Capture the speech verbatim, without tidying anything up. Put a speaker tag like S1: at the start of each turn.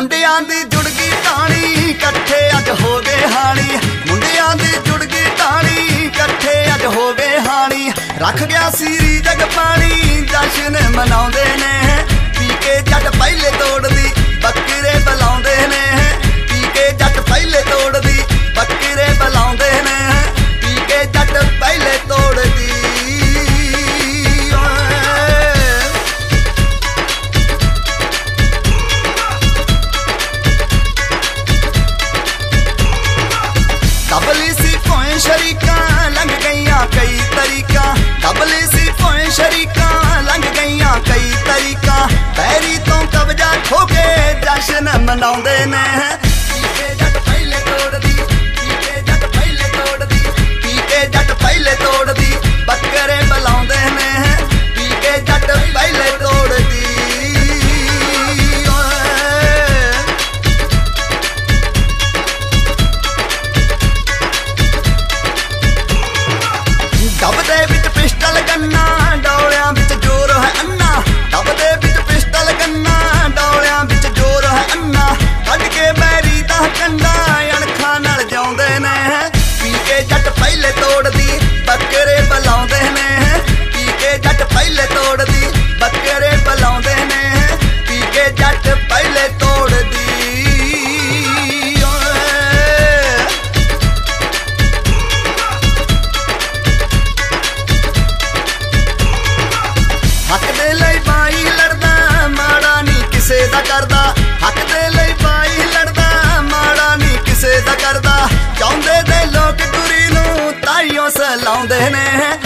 S1: ਮੁੰਡਿਆਂ ਦੀ ਜੁੜ ਗਈ ਟਾਣੀ ਇਕੱਠੇ ਅੱਜ ਹੋ ਗਏ ਹਾਣੀ ਮੁੰਡਿਆਂ ਦੀ ਜੁੜ ਗਈ ਟਾਣੀ ਇਕੱਠੇ ਅੱਜ ਹੋ ਗਏ ਹਾਣੀ ਰੱਖ ਗਿਆ ਸੀਰੀ ਜਗ ਪਾਣੀ ਜਸ਼ਨ ਮਨਾਉਂਦੇ ਨੇ ਪੀ ਕੇ ਜੱਟ ਪਹਿਲੇ ਤੋੜਦੀ ਬੱਕਰੇ ਬੁਲਾਉਂਦੇ ਨੇ ਪੀ ਕੇ ਜੱਟ ਪਹਿਲੇ ਤੋੜਦੀ ਬੱਕਰੇ ਬੁਲਾਉਂਦੇ ਨੇ ਪੀ ਕੇ ਜੱਟ ਪਹਿਲੇ ਤੋੜਦੀ दबली सी पोए शरीका लंघ गईयां कई तरीका दबली सी पोए शरीका लंघ गईयां कई तरीका बैरी तो कब्जा खो के जशन मनाउंदे ने पी के जट पहले तोड़दी पी के जट पहले तोड़दी पी के जट पहले तोड़दी बकरे बुलाउंदे ने पी के जट पहले तोड़दी डब दे विच पिस्टल गन्ना डोलियां विच जोर है अन्ना डब दे विच पिस्टल गन्ना डोलियां विच जोर है अन्ना कढ के बैरी दा कंडा अणखां नाल जाउंदे ने पी के जट पहले तोड़दी बकरे बुलाउंदे ने पी के जट पहले तोड़दी बकरे बुलाउंदे ने पी के जट पहले तोड़दी हक दे लई बाई लड़दा माड़ा नी किसे दा करदा हक दे लई बाई लड़दा माड़ा नी किसे दा करदा चाहुंदे दे लोक कुड़ी नूं ताईओ सलाउंदे ने